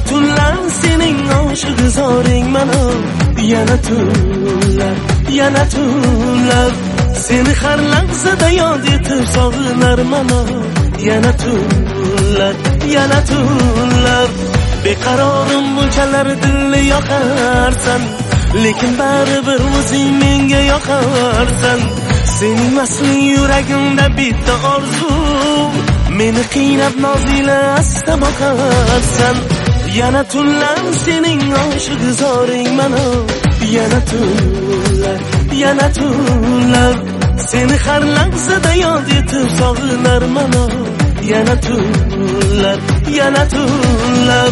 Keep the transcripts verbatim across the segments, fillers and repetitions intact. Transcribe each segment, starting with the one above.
tunlar sening oshiq zoring mana, yana tunlar, yana tunlar seni har lahzada yod etib sog'inar mana, yana tunlar, yana tunlar beqarorim bunchalar dilni yoqarsan, lekin baribir o'zing menga yoqarsan. Sening asli yuragimda bitta orzu, meni qiynab nozila asta boqarsan. Yana tunlar sening oshiq zoring mana, yana tunlar, yana tunlar seni har lahzada yod etib sog'inar mana, yana tunlar, yana tunlar.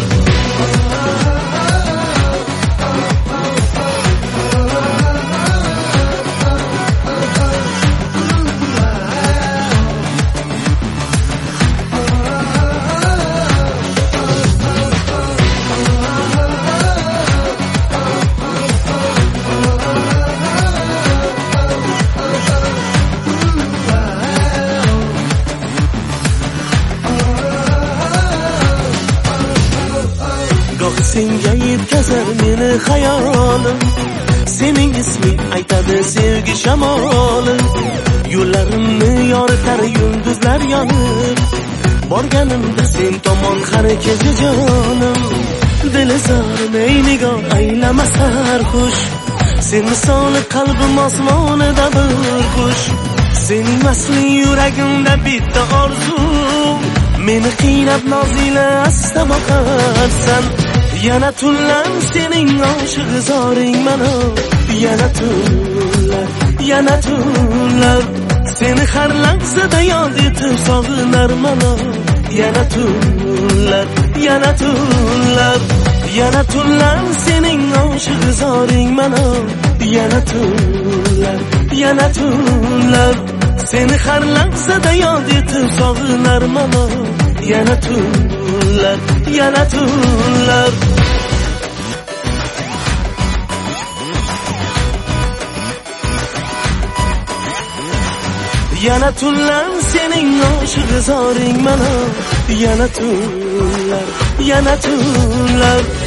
Senga yetkazar meni xayolim, sening isming aytadi sevgi shamoli. Yo'llarimni yoritar yulduzlar yonib, borganimda sen tomon har kecha jonim. Dilizor ey nigoh aylama sarxush, sen misoli qalbim osmonida bir qush. Sening asli yuragimda bitta orzu, meni qiynab nozila asta boqarsan. Yana tunlar sening oshiq zoring mana, yana tunlar, yana tunlar seni har lahzada yod etib sog'inar mana, yana tunlar, yana tunlar. Yana tunlar sening oshiq zoring mana, yana tunlar, yana tunlar seni har lahzada yod etib sog'inar mana, yana tunlar, yana tunlar. Yana tunlar sening oshiq zoring mana, yana tunlar, yana tunlar